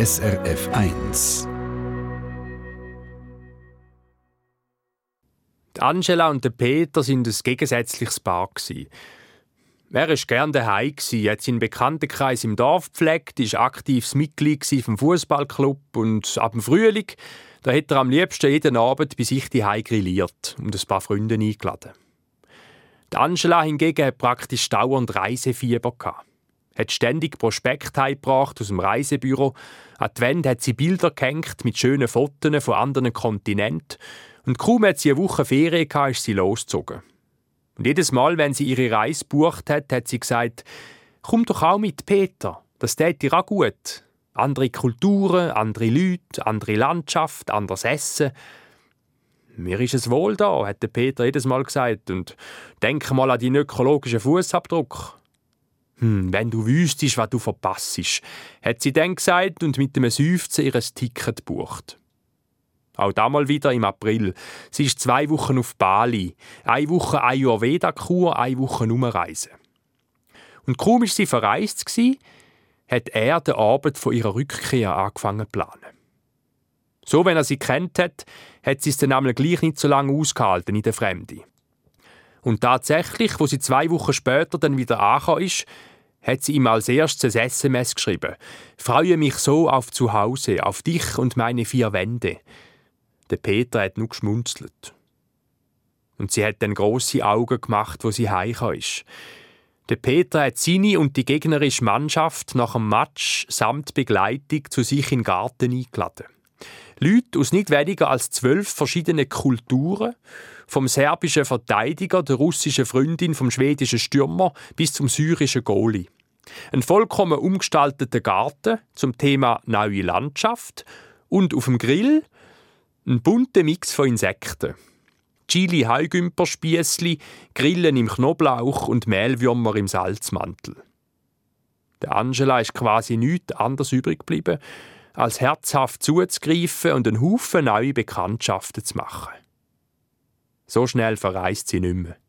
SRF 1. Angela und Peter waren ein gegensätzliches Paar. Er war gerne daheim, hat seinen Bekanntenkreis im Dorf gepflegt, war aktives Mitglied vom Fußballclub und ab dem Frühling da hat er am liebsten jeden Abend bei sich daheim grilliert und ein paar Freunde eingeladen. Die Angela hingegen hat praktisch dauernd Reisefieber gehabt. Hat ständig Prospekte heimgebracht aus dem Reisebüro. An die Wände hat sie Bilder gehängt mit schönen Fotos von anderen Kontinenten. Und kaum hat sie eine Woche Ferien gehabt, ist sie losgezogen. Und jedes Mal, wenn sie ihre Reise gebucht hat, hat sie gesagt, «Komm doch auch mit, Peter, das täte dir auch gut. Andere Kulturen, andere Leute, andere Landschaft, anderes Essen.» «Mir ist es wohl da», hat der Peter jedes Mal gesagt. «Und denk mal an deinen ökologischen Fußabdruck.» «Wenn du wüsstest, was du verpassst», hat sie dann gesagt und mit einem Seufzen ihr Ticket gebucht. Auch damals wieder im April. Sie ist 2 Wochen auf Bali. 1 Woche Ayurveda-Kur, 1 Woche Umreisen. Und kaum war sie verreist, hat er den Abend von ihrer Rückkehr angefangen zu planen. So, wenn er sie kennt hat sie es dann einmal gleich nicht so lange ausgehalten in der Fremde. Und tatsächlich, wo sie 2 Wochen später dann wieder angekommen ist, hat sie ihm als erstes ein SMS geschrieben. «Freue mich so auf Zuhause, auf dich und meine 4 Wände.» Der Peter hat nur geschmunzelt. Und sie hat dann grosse Augen gemacht, wo sie heimgekommen ist. Der Peter hat seine und die gegnerische Mannschaft nach dem Match samt Begleitung zu sich in den Garten eingeladen. Leute aus nicht weniger als 12 verschiedenen Kulturen, vom serbischen Verteidiger, der russischen Freundin, vom schwedischen Stürmer bis zum syrischen Goalie. Ein vollkommen umgestalteter Garten zum Thema neue Landschaft und auf dem Grill ein bunter Mix von Insekten. Chili Heugümperspiessli, Grillen im Knoblauch und Mehlwürmer im Salzmantel. Der Angela ist quasi nichts anderes übrig geblieben, als herzhaft zuzugreifen und einen Haufen neue Bekanntschaften zu machen. So schnell verreist sie nicht mehr.